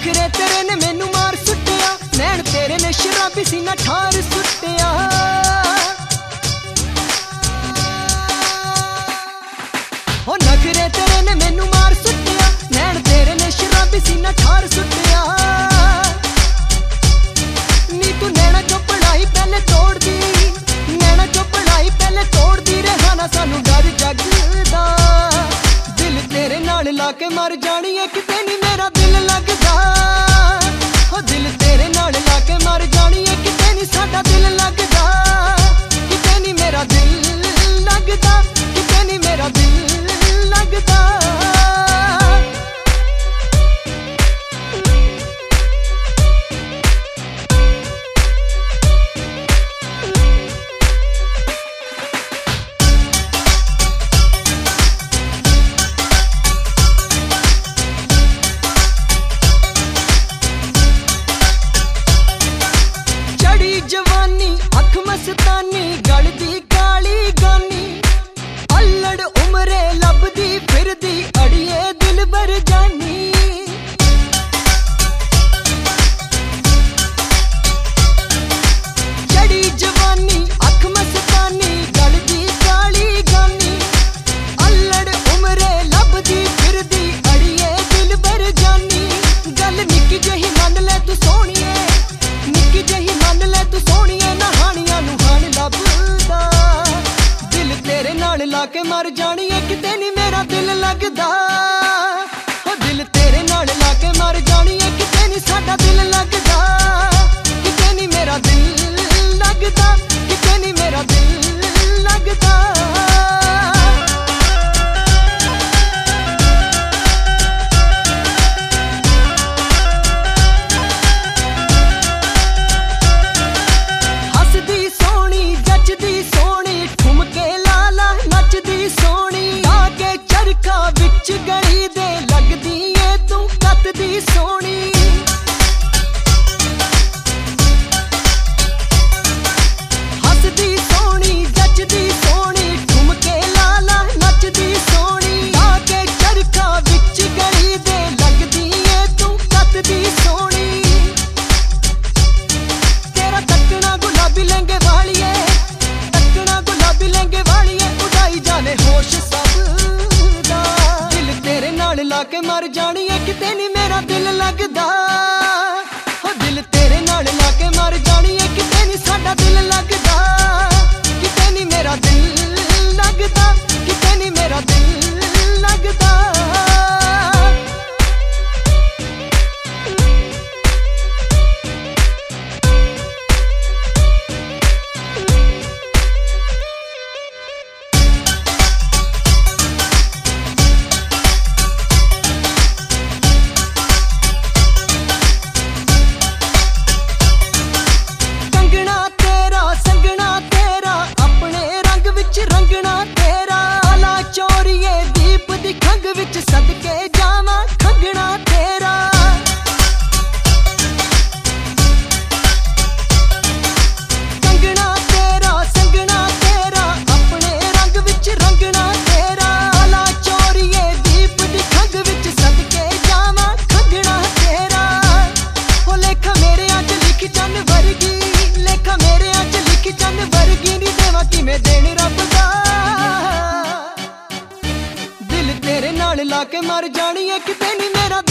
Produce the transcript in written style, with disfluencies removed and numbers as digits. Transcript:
नखरे तेरे ने मैनू मार सुटिया, नैन तेरे ने शराबी सीना ठार सुटिया। हो नखरे तेरे ने मैनू मार सुटिया, नैन तेरे ने शराबी सीना ठार सुटिया। नी तू नैना चो पढ़ाई पहले तोड़ दी, नैना चो पढ़ाई पहले तोड़ दी। रहना सानू डर जगदा, दिल तेरे नाल लाके मर जानी है, किते नी मेरा दिल लगदा। हो दिल तेरे नाल लाके मर जानी है, किते नी साडा दिल लगदा। किते नी मेरा दिल लगदा, किते नी मेरा दिल लगदा। जवानी अख मस्तानी गलदी काली गानी, अल्लड़ उमरे लभदी फिरदी अड़िए दिल भर जानी। चढ़ी जवानी अख मस्तानी गलदी काली गानी, अल्लड़ उमरे लभदी फिरदी अड़िए दिल भर जानी। गल निक्की जही मन ले तू सोहणीए, निक्की जही मन ले तू सोहणीए, नहानियां नू हाण लभदा। दिल तेरे नाल लाके मर जानी है, किते नी मेरा दिल लगदा। हो दिल तेरे नाल लाके मर जानी है, किते नी साडा दिल लगदा। किते नी मेरा दिल लगदा, किते नी मेरा दिल लगदा। गली दे लगदी ए तू कतदी सोहनी। हसदी सोहनी जचदी सोहनी, ठुमके लाला नचदी सोहनी। आके चरखा विच गली दे लगदी ए तू कतदी सोहनी। तेरा तकना गुलाबी लहंगे वालिए, तकना गुलाबी लहंगे वालिए, उड़ाई जाने होश सब लाके मर जानी है, किते नी मेरा दिल लगदा। हो दिल तेरे नाल लाके मर जानी है, किते नी साडा दिल लगदा। किते नी मेरा दिल लगदा, किते नी मेरा दिल लगदा। रंगना तेरा आला चोरिए दीप दी खंग विच सदके जावा खंगना तेरा। संगना तेरा अपने रंग विच रंगना तेरा। आला चोरिए दीप दी खंग विच सदके जावा खंगना तेरा। हो लेखा मेरे अज लिख चन वर्गी, लेखा मेरे अज लिख चन वर्गी, नी देवा किवें देण रब दा। दिल तेरे नाल लाके मर जानी है, किते नी मेरा